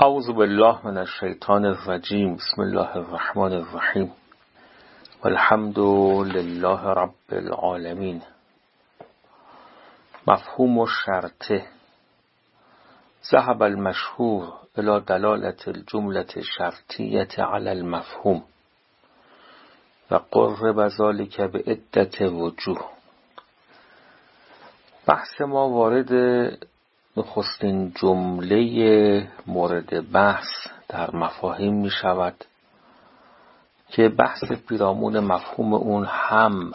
اعوذ بالله من الشیطان الرجیم. بسم الله الرحمن الرحیم. والحمد لله رب العالمین. مفهوم الشرطه: ذهب المشهور الى دلالة الجملة الشرطية على المفهوم و قرب ذلك بعدة وجوه. بحث ما وارد نخستین جمله مورد بحث در مفاهیم می شود که بحث پیرامون مفهوم اون هم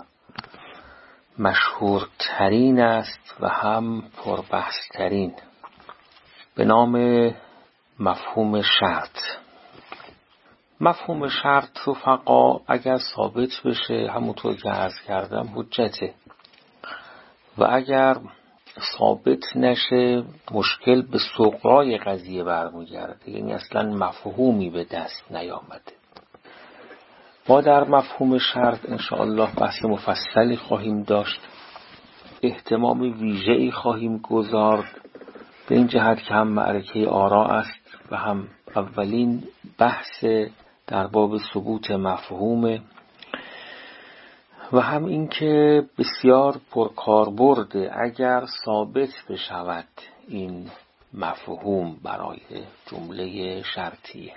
مشهورترین است و هم پربحثترین، به نام مفهوم شرط. مفهوم شرط رفقا اگر ثابت بشه همونطور که عرض کردم حجته، و اگر ثابت نشه مشکل به سغرای قضیه برمیگرده، یعنی اصلا مفهومی به دست نیامده. ما در مفهوم شرط انشاءالله بحث مفصلی خواهیم داشت، اهتمام ویژه‌ای خواهیم گذارد به این جهت که هم معرکه آرا است و هم اولین بحث در باب ثبوت مفهوم و هم این که بسیار پرکاربرد اگر ثابت بشود این مفهوم برای جمله شرطیه.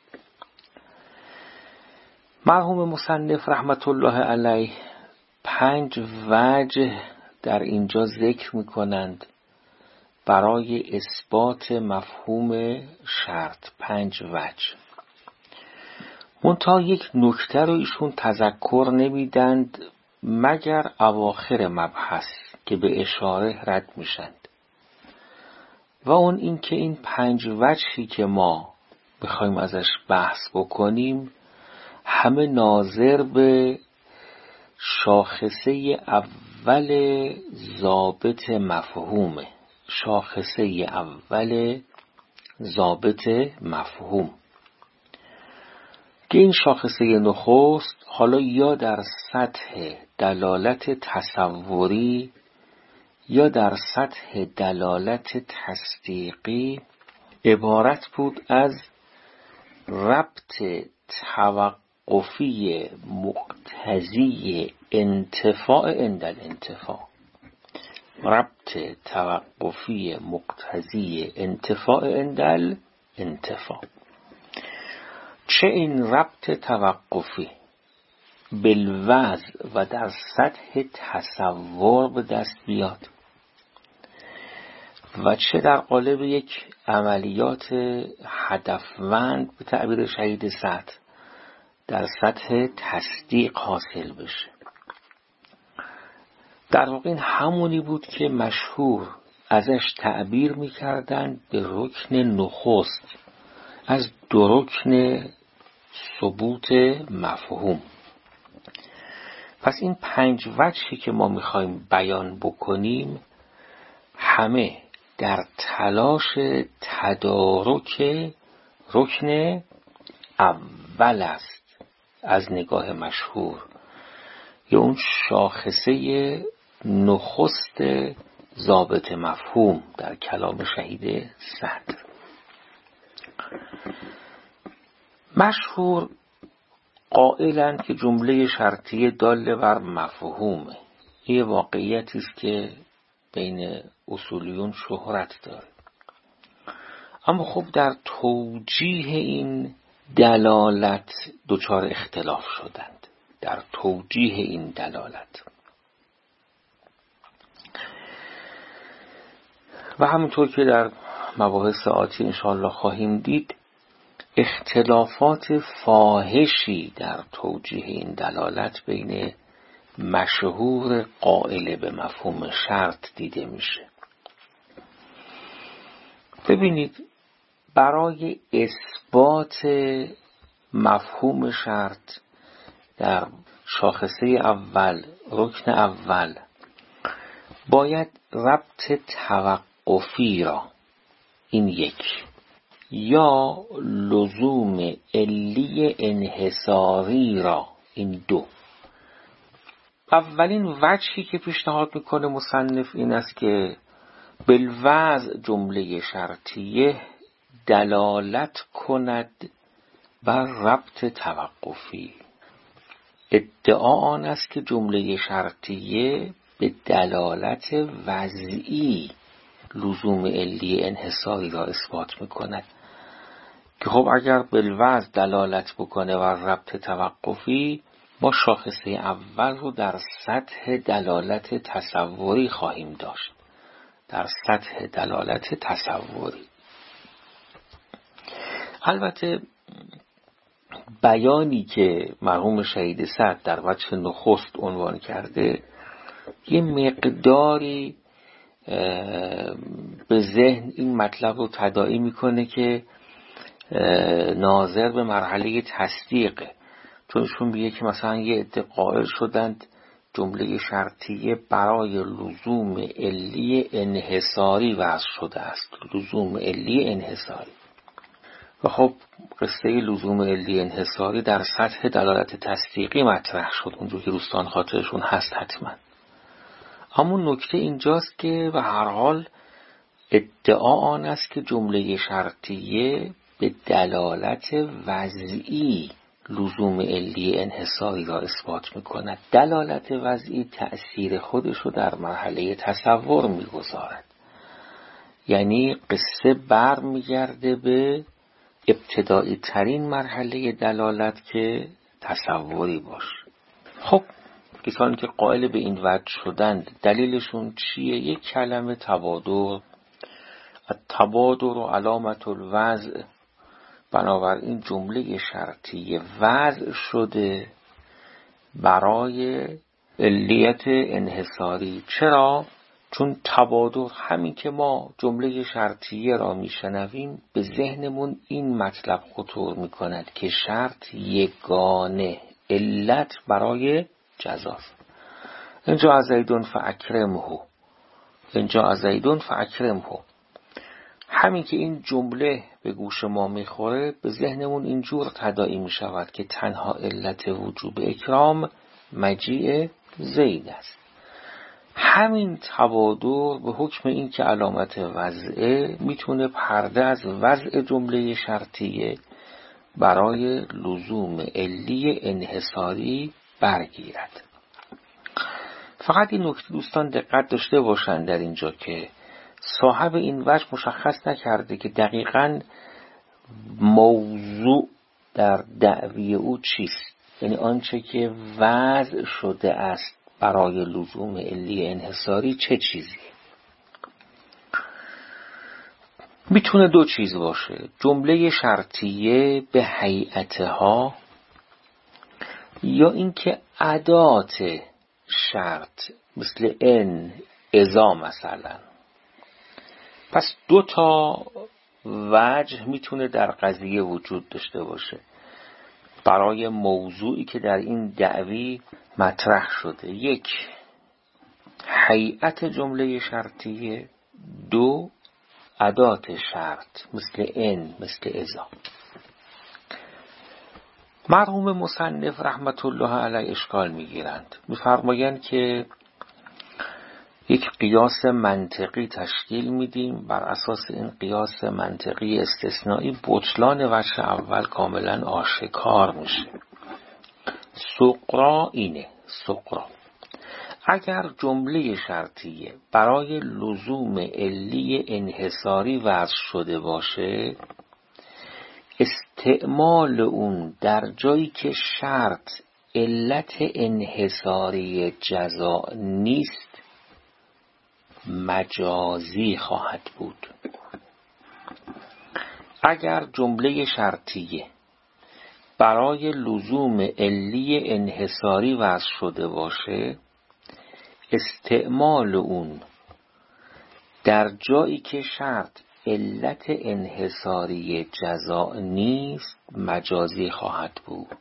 مرحوم مصنف رحمت الله علیه 5 وجه در اینجا ذکر می‌کنند برای اثبات مفهوم شرط. 5 وجه. منتها یک نکته رو ایشون تذکر نمیدند مگر اواخر مبحث که به اشاره رد میشند، و اون این که این 5 وجهی که ما بخوایم ازش بحث بکنیم همه ناظر به شاخصه اول ضابط مفهومه. شاخصه اول ضابط مفهوم که این شاخصه نخست حالا یا در سطح دلالت تصوری یا در سطح دلالت تصدیقی عبارت بود از ربط توقفی مقتضی انتفاع عند الانتفاع. ربط توقفی مقتضی انتفاع عند الانتفاع. چه این ربط توقفی بالوضع و در سطح تصور به دست بیاد و چه در قالب یک عملیات هدفمند به تعبیر شهید سعد در سطح تصدیق حاصل بشه. در واقع این همونی بود که مشهور ازش تعبیر می‌کردند به رکن نخست از 2 رکن ثبوت مفهوم. پس این 5 وجهی که ما میخوایم بیان بکنیم همه در تلاش تدارک رکن اول است از نگاه مشهور، یا اون شاخصه نخست ضابط مفهوم در کلام شهید سعد. مشهور قائلند که جمله شرطیه داله بر مفهومه. یه واقعیتی است که بین اصولیون شهرت داره، اما خب در توجیه این دلالت دچار اختلاف شدند. در توجیه این دلالت و همونطور که در مباحث آتی انشاءالله خواهیم دید اختلافات فاحشی در توجیه این دلالت بین مشهور قائل به مفهوم شرط دیده میشه. ببینید، برای اثبات مفهوم شرط در شاخصه اول رکن اول باید ربط توقفی را، این یک، یا لزوم علی انحصاری را، این 2. اولین وجهی که پیشنهاد میکنه مصنف این است که بالوضع جمله شرطیه دلالت کند بر ربط توقفی. ادعا آن است که جمله شرطیه به دلالت وضعی لزوم علی انحصاری را اثبات میکند که خب اگر بالوضع دلالت بکنه بر ربط توقفی، ما شاخصه اول رو در سطح دلالت تصوری خواهیم داشت، در سطح دلالت تصوری. البته بیانی که مرحوم شهید سعد در وجه نخست عنوان کرده یه مقداری به ذهن این مطلب رو تداعی میکنه که ناظر به مرحله تصدیقه، چون ایشون میگه که مثلا یه عده قائل شدند جمله شرطیه برای لزوم علی انحصاری وضع شده است، لزوم علی انحصاری. و خب قصه لزوم علی انحصاری در سطح دلالت تصدیقی مطرح شد، اونجور که دوستان خاطرشون هست حتما. اما نکته اینجاست که به هر حال ادعا آن است که جمله شرطیه به دلالت وضعی لزوم علی انحصاری را اثبات میکند. دلالت وضعی تأثیر خودش رو در مرحله تصور میگذارد، یعنی قصه بر میگرده به ابتدایی ترین مرحله دلالت که تصوری باشه. خب کسانی که قائل به این وجه شدند دلیلشون چیه؟ یک کلمه تبادر، التبادر و علامت الوضع. بنابراین جمله شرطی وضع شده برای علیت انحصاری. چرا؟ چون تبادر، همین که ما جمله شرطیه را میشنویم به ذهنمون این مطلب خطور میکند که شرط یگانه علت برای جزاست. اینجا زیدون فاکرمه، اینجا زیدون فاکرمه. همین که این جمله به گوش ما میخوره به ذهنمون اینجور تداعی میشود که تنها علت وجوب اکرام مجیء زید است. همین تبادر به حکم این که علامت وضعه میتونه پرده از وضع جمله شرطیه برای لزوم علی انحصاری برگیرد. فقط این نکته دوستان دقت داشته باشند در اینجا که صاحب این وجه مشخص نکرده که دقیقاً موضوع در دعوی او چیست، یعنی آنچه که وضع شده است برای لزوم علی انحصاری چه چیزی. میتونه دو چیز باشه: جمله شرطیه به هیئتها، یا اینکه ادات شرط مثل ان، اذا مثلا. پس دو تا وجه میتونه در قضیه وجود داشته باشه برای موضوعی که در این دعوی مطرح شده: یک، هیئت جمله شرطیه، دو، ادات شرط مثل ان، مثل اذا. مرحوم مصنف رحمت الله علیه اشکال میگیرند، میفرمایند که یک قیاس منطقی تشکیل میدیم، بر اساس این قیاس منطقی استثنایی بطلان وجه اول کاملا آشکار میشه. سقرا اینه، سقرا اگر جمله شرطیه برای لزوم علی انحصاری وضع شده باشه، استعمال اون در جایی که شرط علت انحصاری جزا نیست مجازی خواهد بود. اگر جمله شرطیه برای لزوم علی انحصاری وضع شده باشه، استعمال اون در جایی که شرط علت انحصاری جزا نیست مجازی خواهد بود.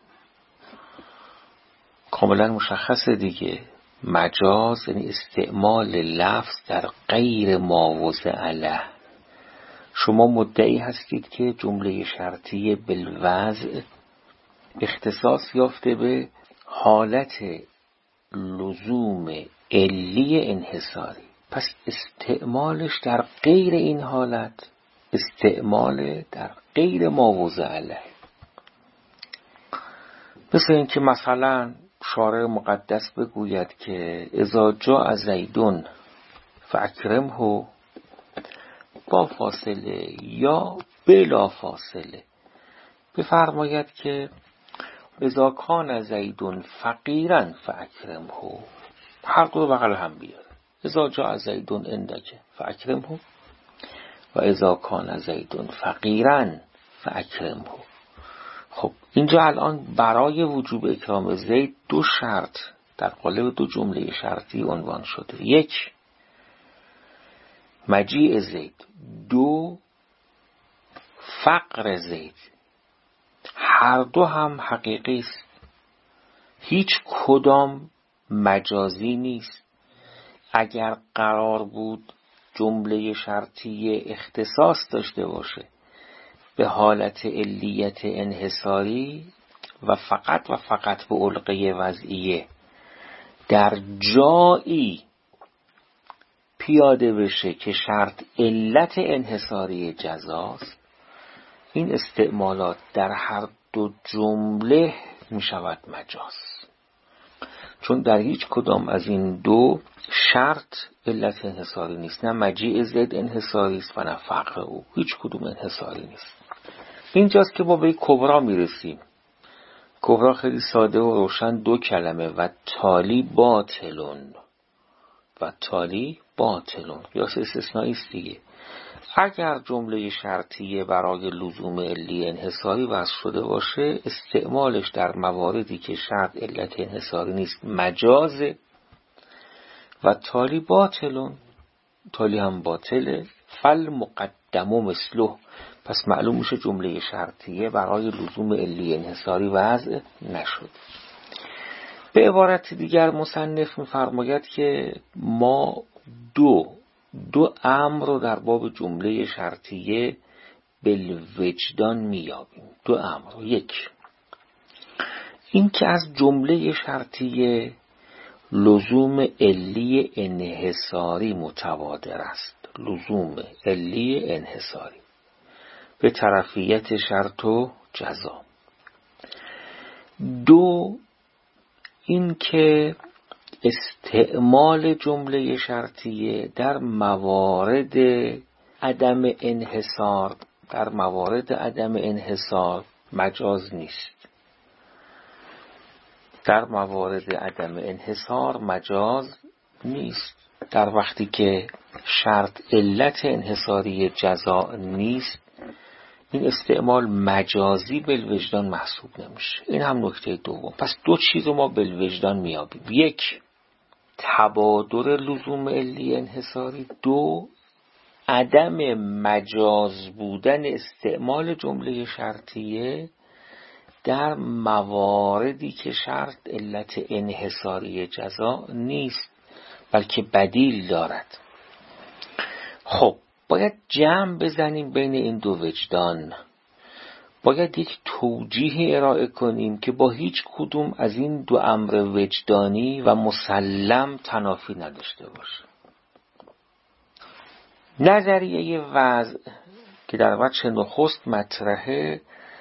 کاملا مشخصه دیگه. مجاز یعنی استعمال لفظ در غیر ماوضع له. شما مدعی هستید که جمله شرطی بالوضع اختصاص یافته به حالت لزوم علی انحصاری، پس استعمالش در غیر این حالت استعمال در غیر ماوضع علیه. مثل این که مثلا شارع مقدس بگوید که اذا جاء زیدون فاکرمه با فاصله یا بلا فاصله، بفرماید که اذا کان زیدون فقیرا فاکرمه، هر دو بغل هم بیاره. اذا جاء زیدون عندک فاکرمه و اذا کان زیدون فقیرا فاکرمه. خب اینجا الان برای وجوب اکرام زید دو شرط در قالب دو جمله شرطی عنوان شده. یک، مجیء زید. دو، فقر زید. هر دو هم حقیقی است، هیچ کدام مجازی نیست. اگر قرار بود جمله شرطی اختصاص داشته باشه به حالت علیت انحصاری و فقط به علقه وضعیه در جایی پیاده بشه که شرط علت انحصاری جزاست، این استعمالات در هر دو جمله می شود مجاز، چون در هیچ کدام از این دو شرط علت انحصاری نیست. نه مجیء زید انحصاری است و نه فقر او، هیچ کدوم انحصاری نیست. اینجاست که ما به کبرا میرسیم. کبرا خیلی ساده و روشن دو کلمه، و تالی باطلون. و تالی باطلون قیاس استثنایی است دیگه. اگر جمله شرطیه برای لزوم علی انحصاری وضع شده باشه، استعمالش در مواردی که شرط علت انحصاری نیست مجازه. و تالی باطلون، تالی هم باطله. فل مقدمو مثله، پس معلوم میشه جمله شرطیه برای لزوم علی انحصاری وضع نشد. به عبارت دیگر مصنف می‌فرماید که ما دو امر رو در باب جمله شرطیه بالوجدان میابیم. دو امر. یک، این که از جمله شرطیه لزوم علی انحصاری متوادر است. لزوم علی انحصاری به طرفیت شرط و جزا. دو، این که استعمال جمله شرطیه در موارد عدم انحصار مجاز نیست. در موارد عدم انحصار مجاز نیست. در وقتی که شرط علت انحصاری جزا نیست، این استعمال مجازی بالوجدان محسوب نمیشه. این هم نکته دوم. پس دو چیز رو ما بالوجدان میابیم. یک، تبادر لزوم علی انحصاری. دو، عدم مجاز بودن استعمال جمله شرطیه در مواردی که شرط علت انحصاری جزا نیست بلکه بدیل دارد. خب باید جمع بزنیم بین این دو وجدان. باید یک توجیه ارائه کنیم که با هیچ کدوم از این دو امر وجدانی و مسلم تنافی نداشته باشه. نظریه وضع که در وجه نخست مطرحه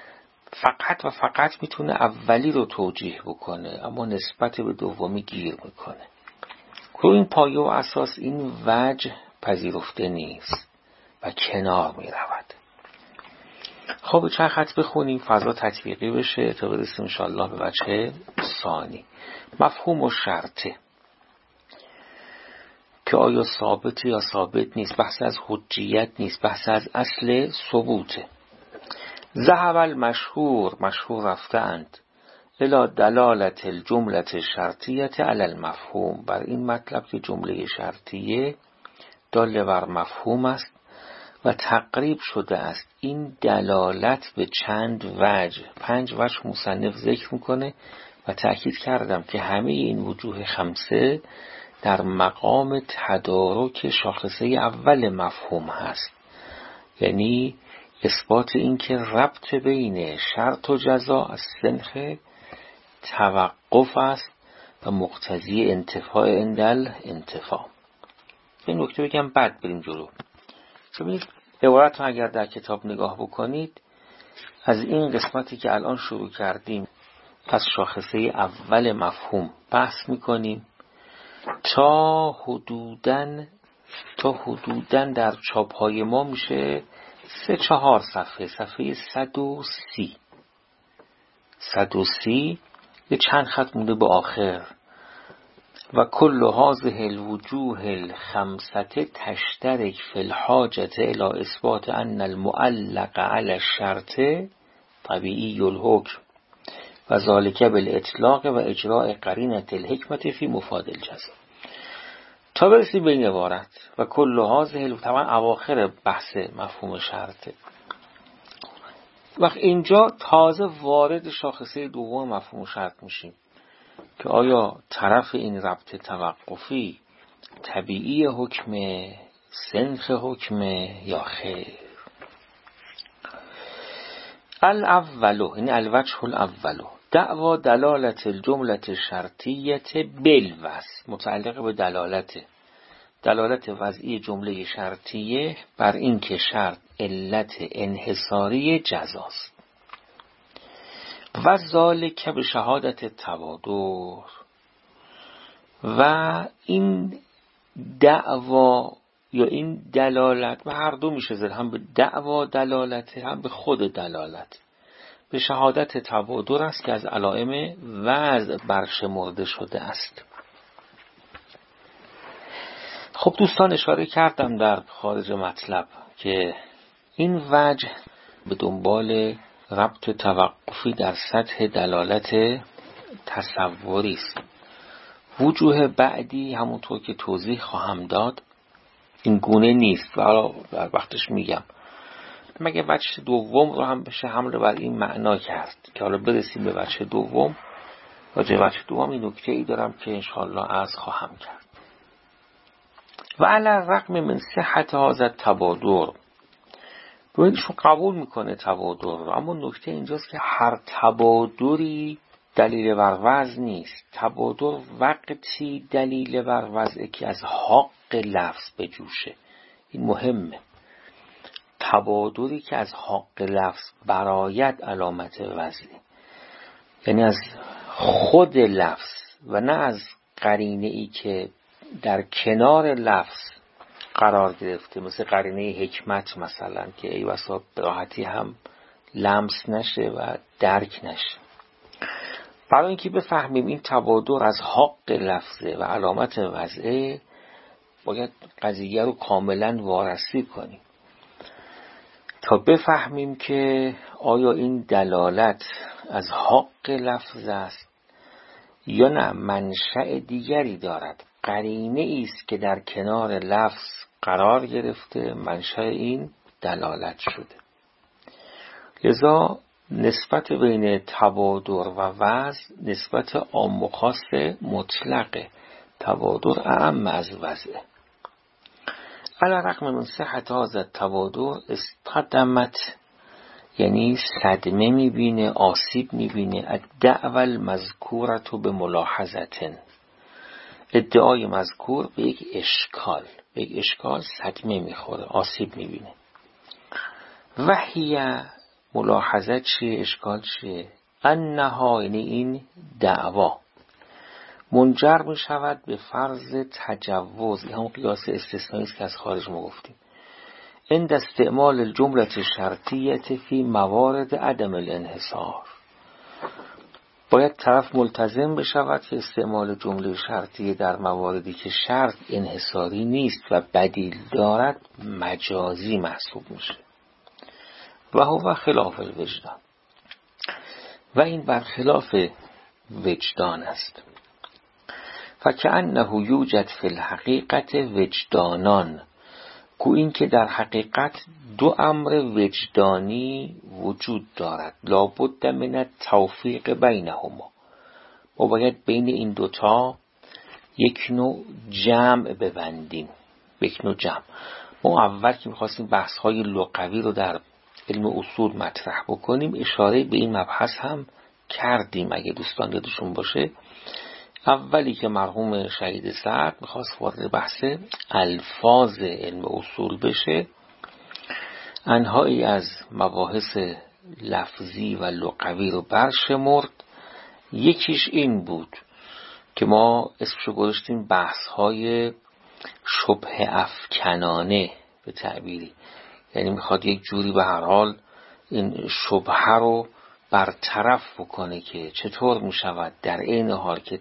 فقط میتونه اولی رو توجیه بکنه، اما نسبت به دومی گیر میکنه. رو این پایه و اساس این وجه پذیرفته نیست و کنار میرود. خب چند خط بخونیم فضا تطبیقی بشه تا برسیم انشاءالله به وجه ثانی. مفهوم و شرطه که آیا ثابت یا ثابت نیست، بحث از حجیت نیست، بحث از اصل ثبوته. ذهب المشهور رفتند الی دلالت الجملة شرطیت علی المفهوم، بر این مطلب که جمله شرطیه دال بر مفهوم است و تقریب شده است این دلالت به چند وجه. 5 وجه مصنف ذکر میکنه و تأکید کردم که همه این وجوه خمسه در مقام تدارک شاخصه اول مفهوم هست، یعنی اثبات این که ربط بین شرط و جزا از سنخ توقف است و مقتضی انتفاع اندل انتفاع. این نکته بگم بعد بریم جلو. ببینید عبارت رو اگر در کتاب نگاه بکنید، از این قسمتی که الان شروع کردیم پس شاخصه اول مفهوم بحث میکنیم تا حدوداً در چاپ‌های ما میشه 3-4 صفحه 130 یه چند خط مونده به آخر. و کل هذه الوجوه الخمسه تشترک فی الحاجة الى اثبات ان المعلق علی الشرط طبیعی الحکم و ذالک بالاطلاق و اجراء قرینة الحکمة فی مفاد الجزم. تا برسیم به این عبارت و کل هذه طبعا اواخر بحث مفهوم شرطه. وقت اینجا تازه وارد شاخصه دوم مفهوم شرط میشیم که آیا طرف این ربط توقفی طبیعی حکمه، سنخ حکمه یا خیر. الاولو، این الوجه الاولو، دعوا دلالت الجملة شرطیت بالوصف، متعلق به دلالت وضعی جمله شرطیه بر این که شرط علت انحصاری جزاست. و ذالک به شهادت توادر، و این دعوا یا این دلالت و هر دو میشه زد، هم به دعوا دلالت هم به خود دلالت، به شهادت توادر است که از علائم وضع برشمرده شده است. خب دوستان اشاره کردم در خارج مطلب که این وجه به دنبال ربط توقفی در سطح دلالت تصوری است. وجوه بعدی همونطور که توضیح خواهم داد این گونه نیست و در وقتش میگم، مگه وجه دوم رو هم بشه حمله بر این معنا کرد که حالا برسیم به وجه دوم. راجع به وجه دوم این نکته ای دارم که انشاءالله عرض خواهم کرد. و علی الرغم من صحت هذا التبادر، رویشون قبول میکنه تبادر رو، اما نکته اینجاست که هر تبادری دلیل بر وضع نیست. تبادر وقتی دلیل بر وضعه که از حق لفظ بجوشه. این مهمه. تبادری که از حق لفظ برآید علامت وضعی، یعنی از خود لفظ و نه از قرینه ای که در کنار لفظ قرار گرفته، مثل قرینه حکمت مثلا که ای بسا راحتی هم لمس نشه و درک نشه. برای اینکه بفهمیم این تبادر از حق لفظه و علامت وضعه، باید قضیه رو کاملا وارسی کنیم تا بفهمیم که آیا این دلالت از حق لفظ است یا نه منشأ دیگری دارد، قرینه است که در کنار لفظ قرار گرفته منشأ این دلالت شده. لذا نسبت بین تبادر و وضع نسبت عام و خاص مطلقه. تبادر اعم از وضعه. علی الرغم من صحت هذا التبادر استقدمت، یعنی صدمه میبینه، آسیب میبینه. الدعوى المذکورة به ملاحظتن، ادعای مذکور به یک اشکال صدمه میخوره، آسیب میبینه. وحی ملاحظه چیه؟ اشکال چیه؟ انها، یعنی این دعوا منجر می شود به فرض تجوز، این همون قیاس استثنایی است که از خارج ما گفتیم، عند استعمال الجمله شرطیه فی موارد عدم الانحصار. باید طرف ملتزم بشود که استعمال جمله شرطیه در مواردی که شرط انحصاری نیست و بدیل دارد مجازی محسوب میشه. و هو خلاف الوجدان، و این برخلاف وجدان است. فکأنه یوجد فی الحقیقت وجدانان، گو این که در حقیقت دو امر وجدانی وجود دارد. لابد من التوفیق بینهما، ما باید بین این دوتا یک نوع جمع ببندیم. ما اول که میخواستیم بحث های لغوی رو در علم اصول مطرح بکنیم اشاره به این مبحث هم کردیم. اگه دوستان یادشون باشه اولی که مرحوم شهید سعد میخواست وارد بحث الفاظ علم اصول بشه، انواعی از مباحث لفظی و لغوی رو برشمرد. یکیش این بود که ما اسمشو گذاشتیم بحث‌های شبهه افکنانه به تعبیری، یعنی میخواد یک جوری به هر حال این شبهه رو برطرف بکنه که چطور میشود در عین حال که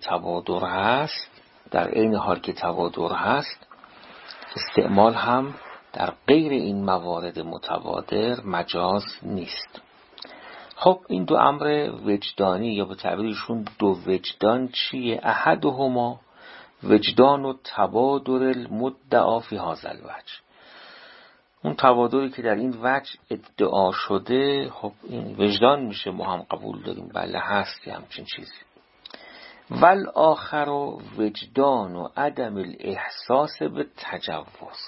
تبادر هست استعمال هم در غیر این موارد متبادر مجاز نیست. خب این دو امر وجدانی یا به تعبیرشون دو وجدان چیه؟ احدهما وجدان و تبادر المدعا فی هذا الوجه، اون تبادری که در این وجه ادعا شده، خب این وجدان میشه، ما هم قبول داریم بله هست همچین چیزی. والآخر وجدان و عدم الاحساس به تجوز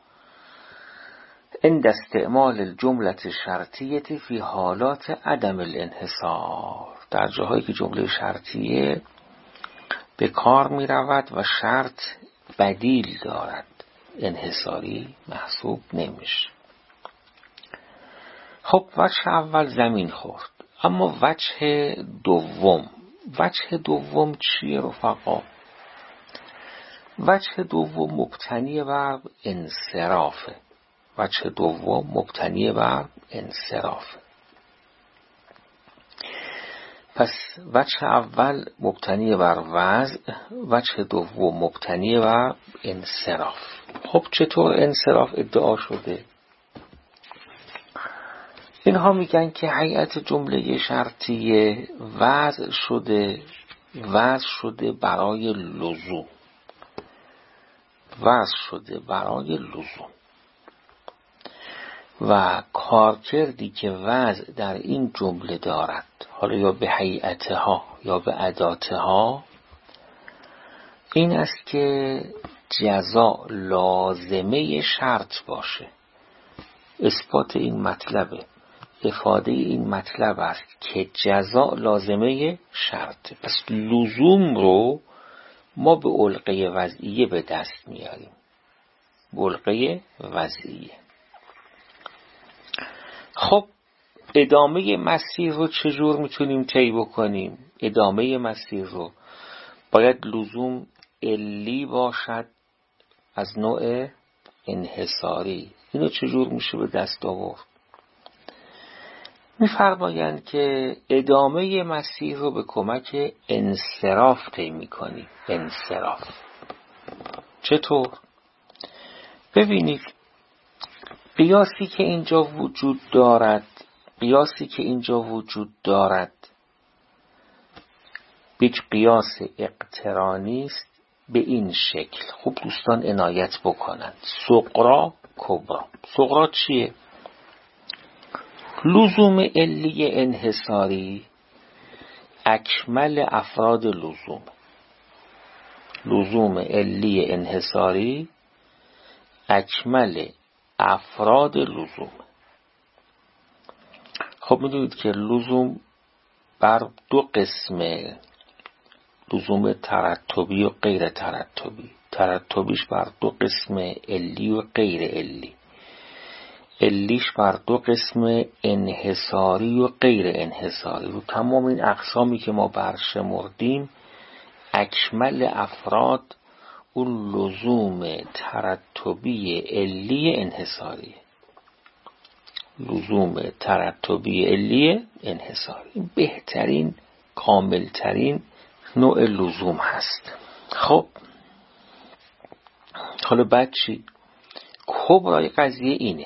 عند استعمال الجمله شرطیه فی حالات عدم الانحصار، در جاهایی که جمله شرطیه به کار می رود و شرط بدیل دارد، انحصاری محسوب نمیشه. خب وجه اول زمین خورد، اما وجه دوم چیه رفقا؟ وجه دوم مبتنی بر انصرافه. پس وجه اول مبتنی بر وضع، وجه دوم مبتنی بر انصراف. خب چطور انصراف ادعا شده؟ اینها میگن که هیئت جمله شرطیه وضع شده برای لزوم، و کارکردی که وضع در این جمله دارد، حالا یا به هیئتها یا به اداتها، این است که جزا لازمه شرط باشه. اثبات این مطلبه، افاده این مطلب است که جزا لازمه شرط. پس لزوم رو ما به علقه وضعیه به دست میاریم، علقه وضعیه. خب ادامه مسیر رو چجور میتونیم طی بکنیم؟ ادامه مسیر رو باید لزوم علی باشد از نوع انحصاری. اینو چجور میشه به دست آورد؟ میفرمایند که ادامه مسیر رو به کمک انصراف طی میکنیم. انصراف چطور؟ ببینید قیاسی که اینجا وجود دارد یک قیاس اقترانی است به این شکل. خوب دوستان عنایت بکنند. صغرا کبرا. صغرا چیه؟ لزوم علی انحصاری اکمل افراد لزوم. لزوم علی انحصاری اکمل افراد لزوم. خب میدونید که لزوم بر دو قسمه، لزوم ترتبی و غیر ترتبی. ترتبیش بر دو قسم علی و غیر علی، علیش بر دو قسم انحصاری و غیر انحصاری. رو تمام این اقسامی که ما برشمردیم اکمل افراد اون لزوم ترتبی علی انحصاری، لزوم ترتبی علی انحصاری بهترین کاملترین نوع لزوم هست. خب حالا بعد چی؟ کبرای قضیه اینه،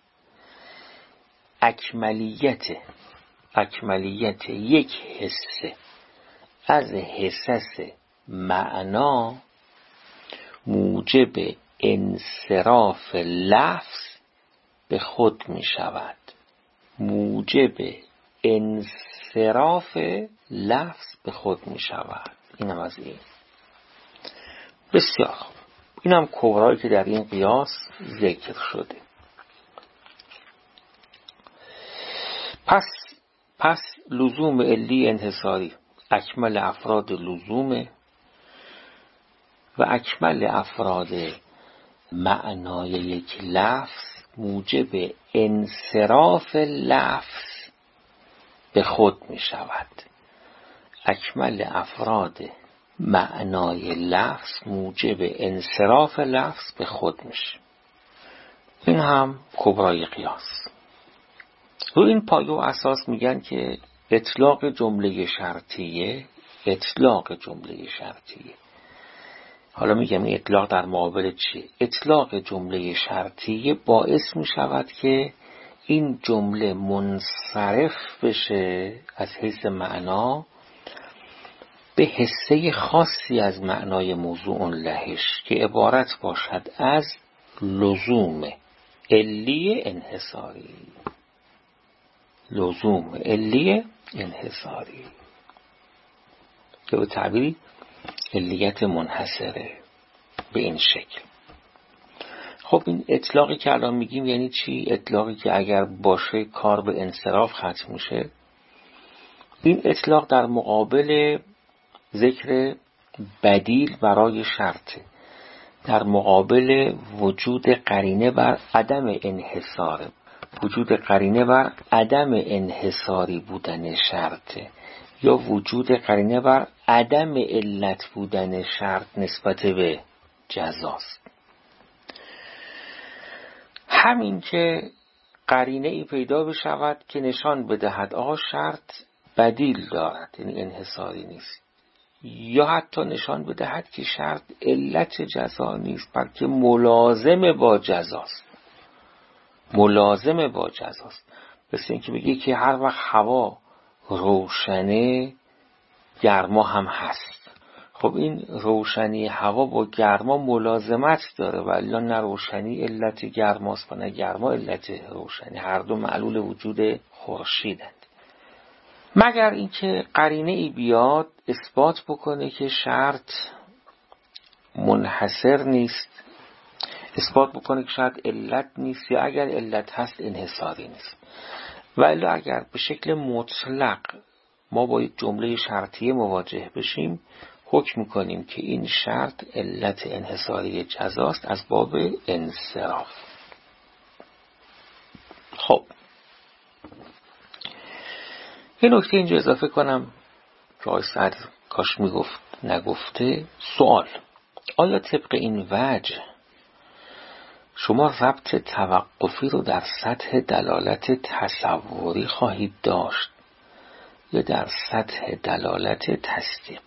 اکملیت یک حصه از حصص معنا موجب انصراف لفظ به خود می شود. اینم از این. بسیار خوب. اینم کبرایی که در این قیاس ذکر شده. پس لزوم علی انحصاری اکمل افراد لزومه و اکمل افراد معنای یک لفظ موجب انصراف لفظ به خود می شود. اکمل افراد معنای لفظ موجب انصراف لفظ به خود میشه. این هم کبرای قیاس. رو این پایه و اساس میگن که اطلاق جمله شرطیه، حالا میگم این اطلاق در مقابل چیه؟ اطلاق جمله شرطیه باعث میشود که این جمله منصرف بشه از حیث معنا به حصه خاصی از معنای موضوع لهش که عبارت باشد از لزوم علی انحصاری که به تعبیری علیت منحصره به این شکل. خب این اطلاقی که الان میگیم یعنی چی؟ اطلاقی که اگر باشه کار به انصراف ختم میشه. این اطلاق در مقابل ذکر بدیل برای شرطه، در مقابل وجود قرینه بر عدم انحصار، وجود قرینه بر عدم انحصاری بودن شرطه، یا وجود قرینه بر عدم علت بودن شرط نسبت به جزاست. همین که قرینه ای پیدا بشود که نشان بدهد آقا شرط بدیل دارد، یعنی انحصاری نیست، یا حتی نشان بدهد که شرط علت جزا نیست بلکه ملازم با جزاست. مثل اینکه بگی که هر وقت هوا روشنه گرما هم هست. خب این روشنی هوا با گرما ملازمت داره، ولی نه روشنی علت گرماست و نه گرما علت روشنی، هر دو معلول وجود خورشیدند. مگر اینکه قرینه ای بیاد اثبات بکنه که شرط منحصر نیست، اثبات بکنه که شرط علت نیست، یا اگر علت هست انحصاری نیست. ولی اگر به شکل مطلق ما با یک جمله شرطیه مواجه بشیم، حکم میکنیم که این شرط علت انحصاری جزاست از باب انصراف. خب یه نکته اینجا اضافه کنم که آقای سعد کاش میگفت نگفته. سوال: آیا طبق این وجه شما ربط توقفی رو در سطح دلالت تصوری خواهید داشت یا در سطح دلالت تصدیقی؟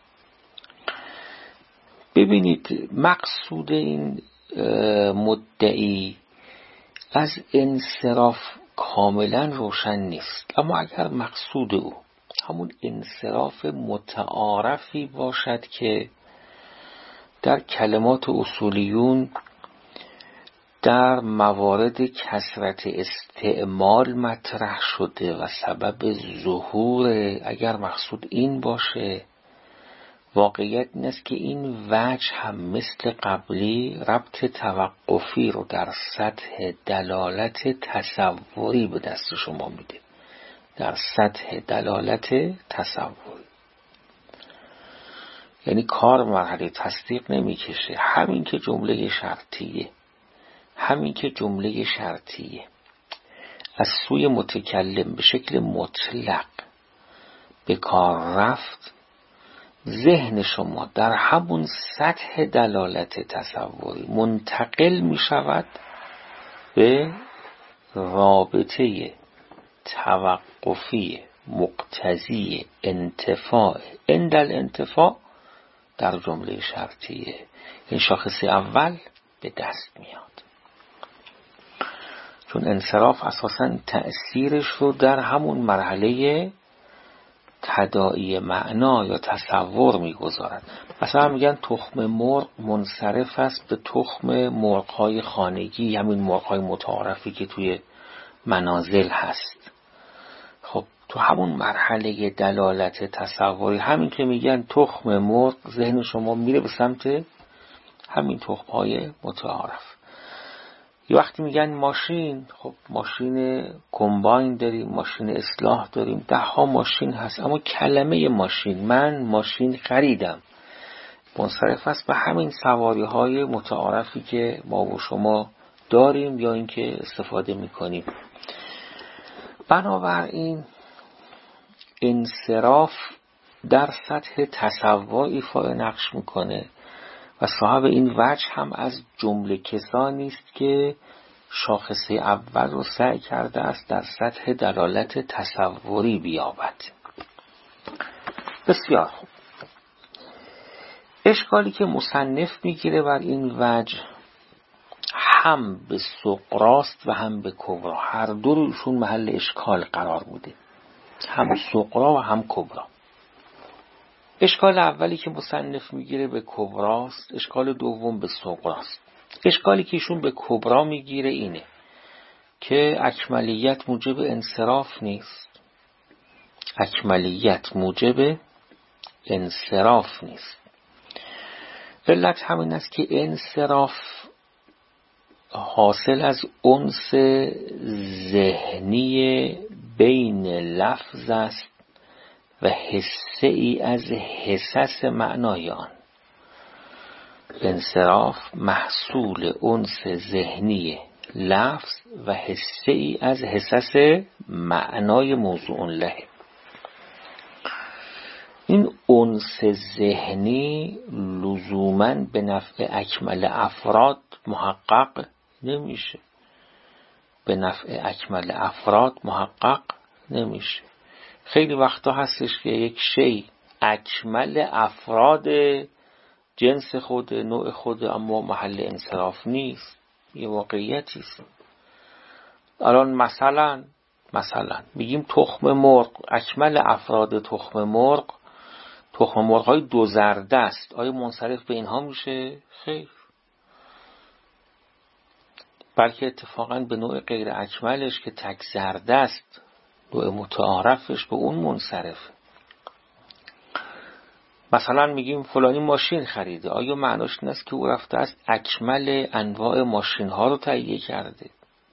ببینید مقصود این مدعی از انصراف کاملا روشن نیست، اما اگر مقصود او همون انصراف متعارفی باشد که در کلمات اصولیون در موارد کثرت استعمال مطرح شده و سبب ظهور، اگر مقصود این باشه، واقعیت این است که این وجه هم مثل قبلی ربط توقفی رو در سطح دلالت تصوری به دست شما میده، در سطح دلالت تصوری، یعنی کار مرحله تصدیق نمیکشه. همین که جمله شرطیه از سوی متکلم به شکل مطلق به کار رفت، ذهن شما در همون سطح دلالت تصوری منتقل می شود به رابطه توقفی مقتضی انتفاع عند الانتفاع در جمله شرطیه. این شاخص اول به دست میاد، چون انصراف اساساً تأثیرش رو در همون مرحله تداعی معنا یا تصور میگذارد. مثلا میگن تخم مرغ منصرف است به تخم مرغ‌های خانگی، همین مرغ‌های متعارفی که توی منازل هست. خب تو همون مرحله دلالت تصوری، همین که میگن تخم مرغ، ذهن شما میره به سمت همین تخم‌های متعارف. یه وقتی میگن ماشین، خب ماشین کمباین داریم، ماشین اصلاح داریم، 10 ماشین هست، اما کلمه ماشین، من ماشین خریدم، منصرف است به همین سواری های متعارفی که ما و شما داریم یا اینکه استفاده میکنیم. بنابراین انصراف در سطح تصور ایفای نقش میکنه و صاحب این وجه هم از جمله کسانی است که شاخصه اول رو سعی کرده است در سطح دلالت تصوری بیابد. بسیار خوب. اشکالی که مصنف میگیره بر این وجه هم به صغراست و هم به کبرا، هر دو روشون محل اشکال قرار بوده، هم صغرا و هم کبرا. اشکال اولی که مصنف میگیره به کبراست، اشکال دوم به صغراست. اشکالی که ایشون به کبرا میگیره اینه که اکملیت موجب انصراف نیست. اکملیت موجب انصراف نیست. علت همین است که انصراف حاصل از انس ذهنی بین لفظ است و حسه ای از حسس معنای آن. انصراف محصول انس ذهنی لفظ و حسه ای از حسس معنای موضوع له. این انس ذهنی لزوماً به نفع اکمل افراد محقق نمیشه. به نفع اکمل افراد محقق نمیشه. خیلی وقتا هستش که یک شی اکمل افراد جنس خود، نوع خود، اما محل انصراف نیست. یه واقعیتی است. الان مثلا میگیم تخم مرغ، اکمل افراد تخم مرغ های دو زرده است. آیا منصرف به اینها میشه؟ خیر. بلکه اتفاقا به نوع غیر اکملش که تک زرده است، نوع متعارفش به اون منصرف. مثلا میگیم فلانی ماشین خریده، آیا معناش این است که او رفته است اکمل انواع ماشین ها رو تهیه کرده؟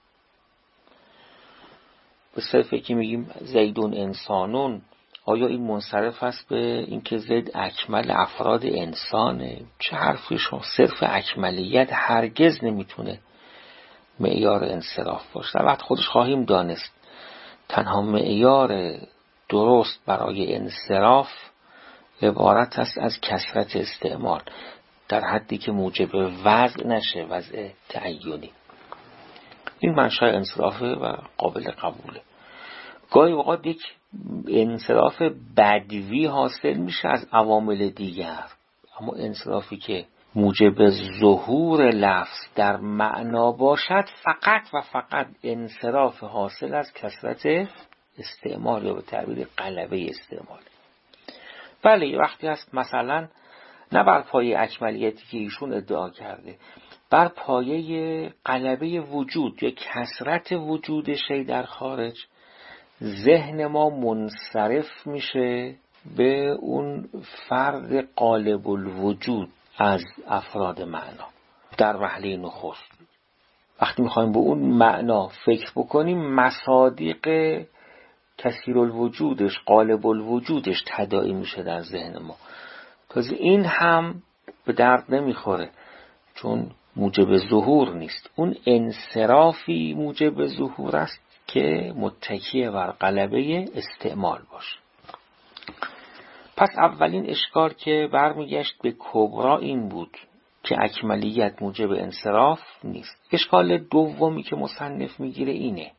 به صرفی که میگیم زیدون انسانون، آیا این منصرف است به اینکه زید اکمل افراد انسانه؟ چه حرفی شما؟ صرف اکملیت هرگز نمیتونه معیار انصراف باشه. در وقت خودش خواهیم دانست تنها معیار درست برای انصراف عبارت است از کثرت استعمال، در حدی که موجب وضع نشه، وضع تعینی. این منشأ انصرافه و قابل قبوله. گاهی اوقات یک انصراف بدوی حاصل میشه از عوامل دیگر، اما انصرافی که موجب ظهور لفظ در معنا باشد فقط و فقط انصراف حاصل از کثرت استعمال یا به تعبیر غلبه استعمال. بله، یه وقتی هست مثلا نه بر پایه اکملیتی که ایشون ادعا کرده، بر پایه غلبه وجود یا کثرت وجود شی در خارج، ذهن ما منصرف میشه به اون فرد غالب الوجود از افراد معنا در وهله نخست. وقتی میخوایم به اون معنا فکر بکنیم، مصادیق کثیر الوجودش، غالب الوجودش تداعی میشه در ذهن ما. تازه این هم به درد نمیخوره چون موجب ظهور نیست. اون انصرافی موجب ظهور است که متکی بر غلبه استعمال باشه. پس اولین اشکال که برمیگشت به کبرا این بود که اکملیت موجب انصراف نیست. اشکال دومی که مصنف میگیره اینه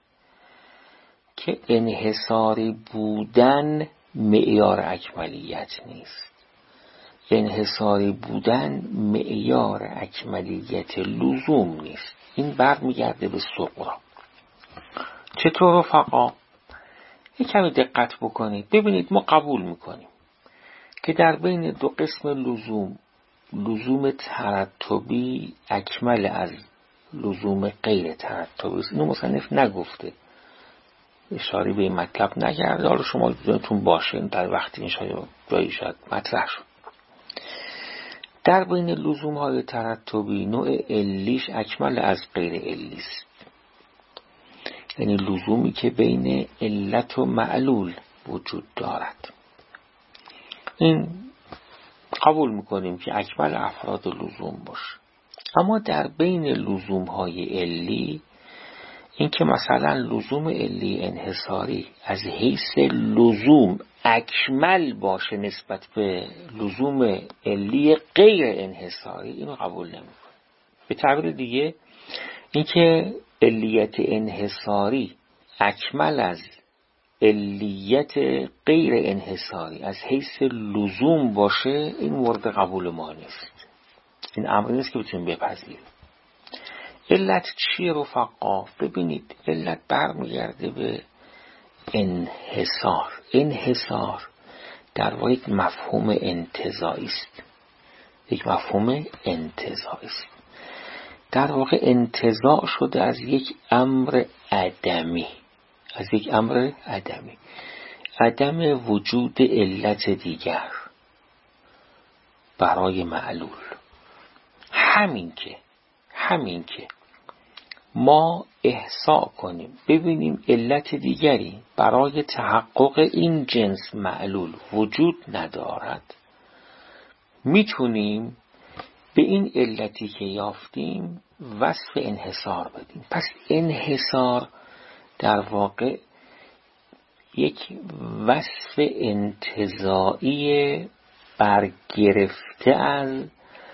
که انحصاری بودن معیار اکملیت نیست. انحصاری بودن معیار اکملیت لزوم نیست. این برمیگرده به صغرا. چطور رفقا؟ یک کمی دقت بکنید. ببینید، ما قبول میکنیم که در بین دو قسم لزوم ترتبی اکمل از لزوم غیر ترتبی است. اینو مصنف نگفته، اشاره به این مطلب نکرده. حالا شما یادتون باشه در وقتی این جایی شاید مطرح شد. در بین لزوم های ترتبی نوع علیش اکمل از غیر علی است. یعنی لزومی که بین علت و معلول وجود دارد. این قبول میکنیم که اکمل افراد لزوم باشه. اما در بین لزوم های علی، این که مثلا لزوم علی انحصاری از حیث لزوم اکمل باشه نسبت به لزوم علی غیر انحصاری، اینو قبول نمیکنه. به تعبیر دیگه، این که علیت انحصاری اکمل از علیت غیر انحصاری از حیث لزوم باشه، این مورد قبول ما نیست. این امر نیست که بتونیم بپذیریم. علت چیه رفقا؟ ببینید، علت برمیگرده به انحصار. انحصار در واقع یک مفهوم انتزاعی است. یک مفهوم انتزاعی است. در واقع انتزاع شده از یک امر عدمی. از یک امر عدمی. عدم وجود علت دیگر برای معلول. همین که ما احصاء کنیم ببینیم علت دیگری برای تحقق این جنس معلول وجود ندارد، میتونیم به این علتی که یافتیم وصف انحصار بدیم. پس انحصار در واقع یک وصف انتزاعی برگرفته از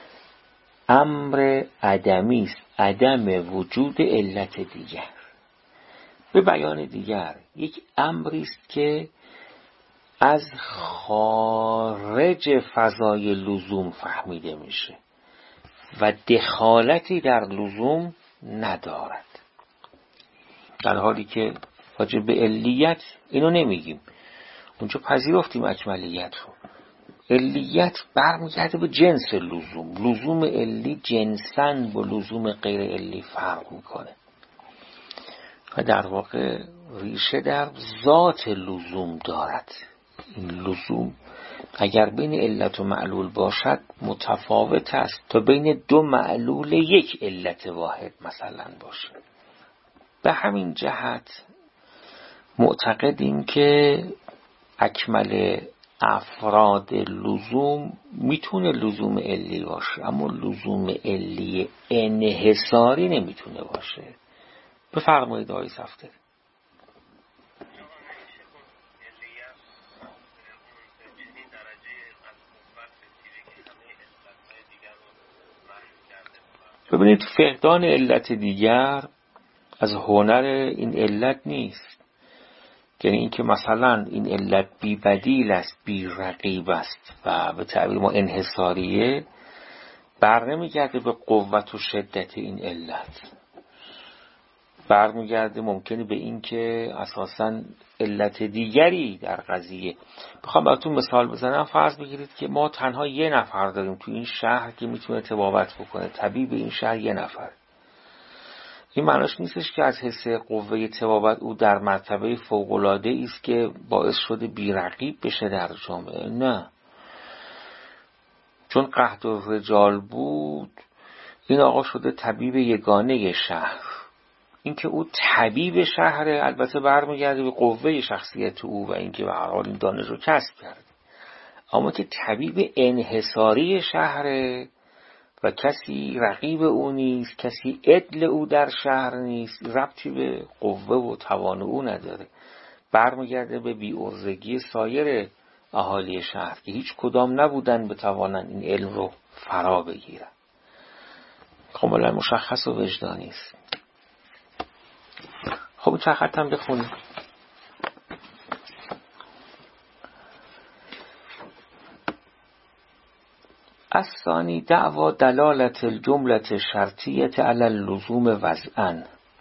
امر عدمی است، عدم وجود علت دیگر. به بیان دیگر، یک امری است که از خارج فضای لزوم فهمیده میشه و دخالتی در لزوم ندارد، در حالی که راجع به علیت اینو نمیگیم. اونجا پذیرفتیم اکملیت رو. علیت برمیگرده به جنس لزوم. لزوم علی جنساً با لزوم غیر علی فرق میکنه و در واقع ریشه در ذات لزوم دارد. این لزوم اگر بین علت و معلول باشد متفاوت است تا بین دو معلول یک علت واحد مثلا باشه. به همین جهت معتقدیم که اکمل افراد لزوم میتونه لزوم علی باشه، اما لزوم علی انحصاری نمیتونه باشه. بفرمایید آقای صفدری. ببینید، فقدان علت دیگر از هنر این علت نیست. یعنی این که مثلا این علت بی بدیل است، بی رقیب است و به تعبیر ما انحصاریه، برنمیگرده به قوت و شدت این علت. برمیگرده ممکنه به این که اساساً علت دیگری در قضیه. بخوام براتون مثال بزنم، فرض بگیرید که ما تنها یه نفر داریم تو این شهر که میتونه طبابت بکنه. طبیب این شهر یه نفر. این معناش نیستش که از حیث قوه طبابت او در مرتبه فوق‌العاده است که باعث شده بی‌رقیب بشه در جامعه. نه، چون قحط الرجال بود این آقا شده طبیب یگانه شهر. این که او طبیب شهره البته برمیگرده به قوه شخصیت او و اینکه به هر حال این دانش رو کسب کرده. اما که طبیب انحصاری شهره و کسی رقیب او نیست، کسی عدل او در شهر نیست، ربطی به قوه و توان او نداره. برمیگرده به بی‌عرضگی سایر اهالی شهر که هیچ کدام نبودن بتوانند این علم رو فرا بگیرن. کاملا مشخص و وجدانی است. خب چند خط هم بخونیم. الثانی دعوی دلالت الجملة شرطیة علی اللزوم وضعا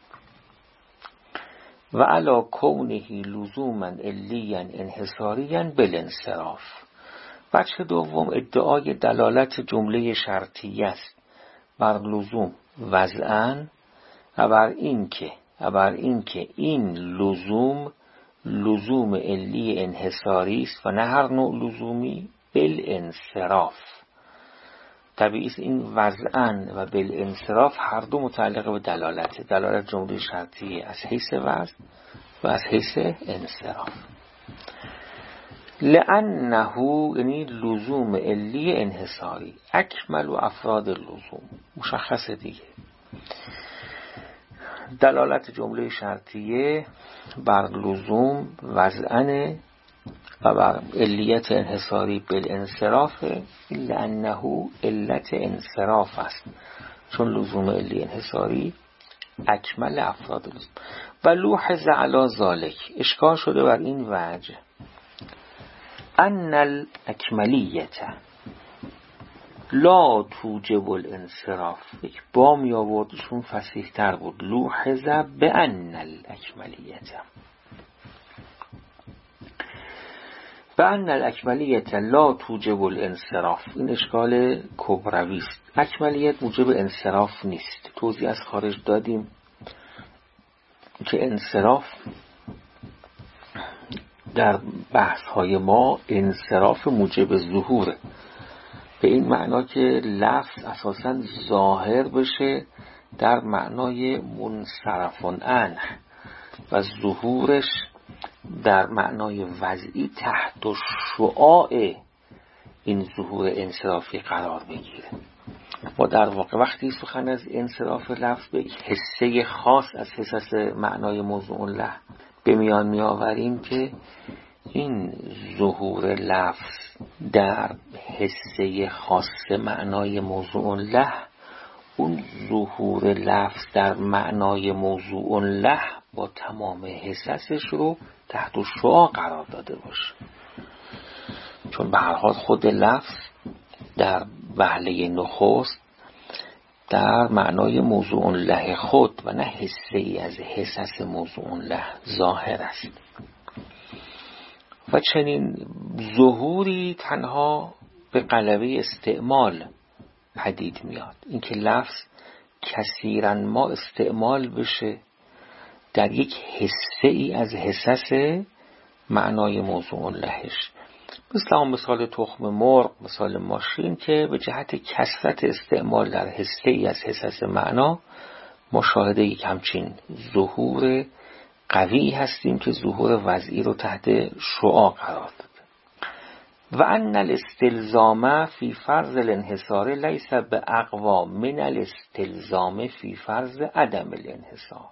و علی کونه لزوما علیا انحصاریا بالانصراف. بچه دوم ادعای دلالت جمله شرطیه است بر لزوم وضعا و بر این که این لزوم علی انحصاری است و نه هر نوع لزومی. بالانصراف طبیعی است این وضعاً و بالانصراف هر دو متعلق به دلالت جمله شرطیه از حیث وضع و از حیث انصراف. لأنه یعنی لزوم علی انحصاری، اکمل و افراد لزوم، مشخصه دیگه. دلالت جمله شرطیه بر لزوم وضعن و بر علیت انحصاری بالانصراف، لأنه علت انصراف است، چون لزوم علی انحصاری اکمل افراد لزوم. و لوحظ علی ذالک، اشکال شده بر این وجه، ان الاکملیت لا توجب الانصراف، یک با می آوردشون فصیح تر بود، لوحظ به ان الاکملیت، به ان الاکملیت لا توجب الانصراف. این اشکال کبروی است. اکملیت موجب انصراف نیست. توضیح از خارج دادیم که انصراف در بحث های ما انصراف موجب ظهوره، به این معنا که لفظ اساساً ظاهر بشه در معنای منصرف عنه و ظهورش در معنای وضعی تحت شعاع این ظهور انصرافی قرار بگیره. ما در واقع وقتی سخن از انصراف لفظ به یک حسه خاص از حساس معنای موضوع له به میان می آوریم که این ظهور لفظ در حسه خاص معنای موضوع له، اون ظهور لفظ در معنای موضوع له با تمام حساسش رو تحت شعاع قرار داده باشه، چون به هر حال خود لفظ در وهله نخست در معنای موضوع له خود و نه حسه ای از حساس موضوع له ظاهر است. و چنین ظهوری تنها به غلبه استعمال پدید میاد، اینکه لفظ کثیراً ما استعمال بشه در یک حسه ای از حساس معنای موضوع لهش، مثل هم مثال تخم مرغ، مثال ماشین، که به جهت کثرت استعمال در حسه ای از حساس معنا مشاهده یک همچین ظهور قوی هستیم که ظهور وضعی رو تحت شعاع قرار داده. و ان الاستلزام فی فرض الانحصار لیس باقوی من الاستلزام فی فرض عدم الانحصار.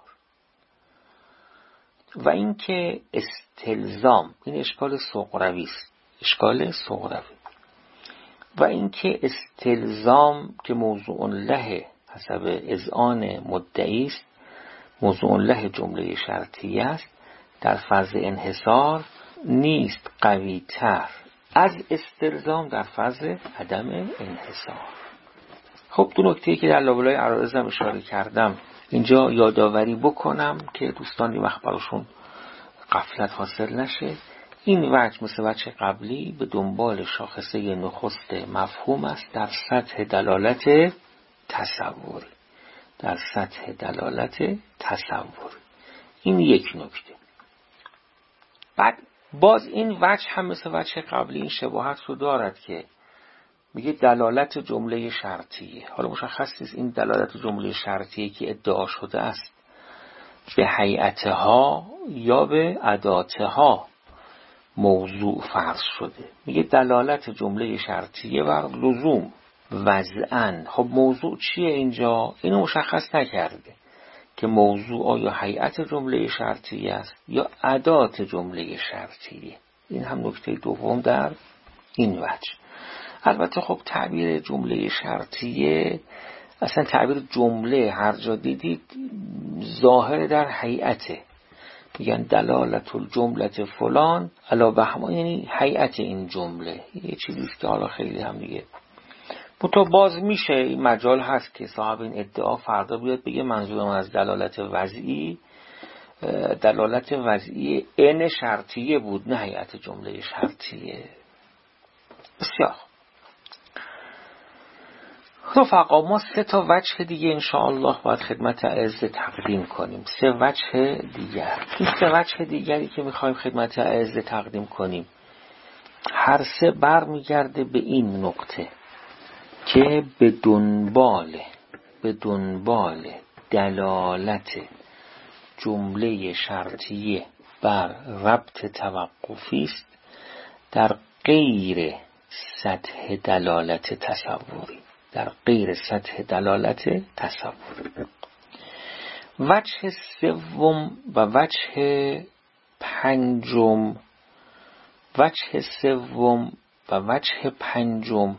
و اینکه استلزام، این اشکال صغروی است، اشکال صغروی. و اینکه استلزام که موضوع له حسب اذعان مدعی است، موضوع له جمله شرطی است، در فرض انحصار نیست قوی تر از استلزام در فرض عدم انحصار. خب دو نکته‌ای که در لابلای عرائض هم اشاره کردم اینجا یادآوری بکنم که دوستان وقت براشون غفلت حاصل نشه. این وجه مثل وجه قبلی به دنبال شاخصه نخست مفهوم است در سطح دلالت تصوری، در سطح دلالت تصوری. این یک نکته. بعد باز این وجه هم مثل وجه قبلی این شباهت رو دارد که میگه دلالت جمله شرطیه. حالا مشخص نیست این دلالت جمله شرطیه که ادعا شده است به هیئتها یا به اداتها موضوع فرض شده. میگه دلالت جمله شرطیه بر لزوم وضعاً. خب موضوع چیه اینجا؟ اینو مشخص نکرده که موضوع آیا هیئت جمله شرطیه است یا ادات جمله شرطیه. این هم نکته دوم در این وجه. البته خب تعبیر جمله شرطیه، اصلا تعبیر جمله هر جا دیدید ظاهر در هیئته، میگن دلالت الجمله فلان علی بهمان، یعنی هیئت این جمله. یه چیزیست که حالا خیلی هم دیگه تو باز میشه این مجال هست که صاحب این ادعا فردا بیاد بگه منظورم از دلالت وضعی ان شرطیه بود نه هیئت جمله شرطیه. بسیار رفقا، ما 3 وجه دیگه انشاءالله باید خدمت اعز تقدیم کنیم. 3 وجه دیگر. این 3 وجه دیگری که میخوایم خدمت اعز تقدیم کنیم هر 3 برمیگرده به این نقطه که به دنبال دلالت جمله شرطیه بر ربط توقفی است در غیر سطح دلالت تصوری، در غیر سطح دلالت تصوری. وجه سوم و وجه پنجم، وجه سوم و وجه پنجم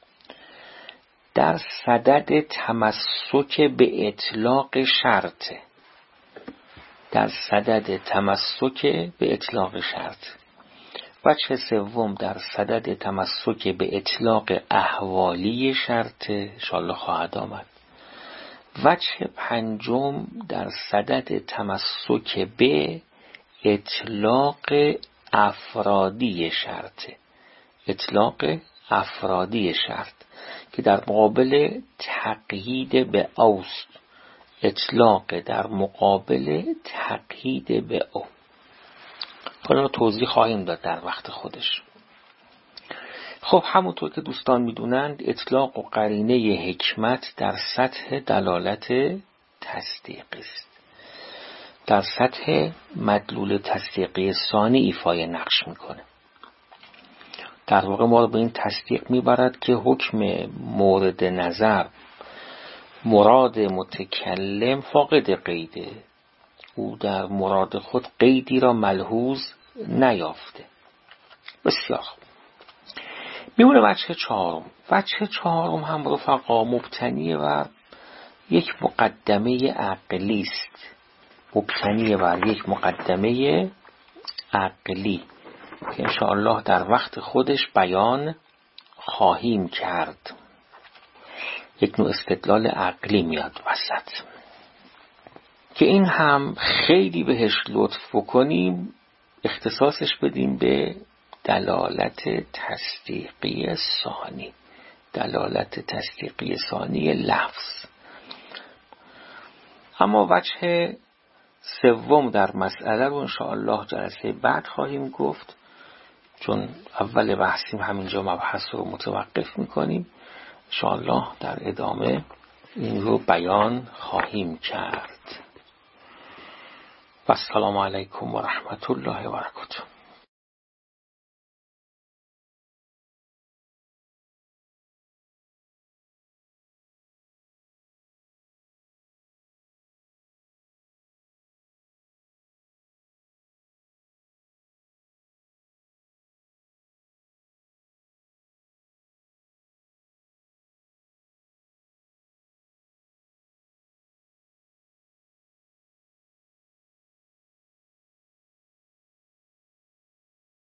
در صدد تمسک به اطلاق شرط، در صدد تمسک به اطلاق شرط. وجه سوم در صدد تمسک به اطلاق احوالی شرط، انشاءالله خواهد آمد. وجه پنجم در صدد تمسک به اطلاق افرادی شرط، اطلاق افرادی شرط که در مقابل تقیید به اوست، اطلاق در مقابل تقیید به او. حالا توضیح خواهیم داد در وقت خودش. خب همونطور که دوستان میدونند اطلاق و قرینه حکمت در سطح دلالت تصدیقی است، در سطح مدلول تصدیقی ثانی ایفای نقش میکنه. در واقع ما رو به این تصدیق میبرد که حکم مورد نظر مراد متکلم فاقد قیده، او در مراد خود قیدی را ملحوظ نیافته. بسیار میمونه وجه چهارم. وجه چهارم هم رفقا مبتنی بر یک مقدمه عقلی است، مبتنی بر یک مقدمه عقلی که انشاءالله در وقت خودش بیان خواهیم کرد. یک نوع استدلال عقلی میاد وسط که این هم خیلی بهش لطف بکنیم، اختصاصش بدیم به دلالت تصدیقی ثانی، دلالت تصدیقی ثانی لفظ. اما وجه سوم در مسئله رو انشاءالله جلسه بعد خواهیم گفت، چون اول بحثیم همینجا مبحث رو متوقف میکنیم. انشاءالله در ادامه این رو بیان خواهیم کرد. و السلام علیکم و رحمت الله و برکاته.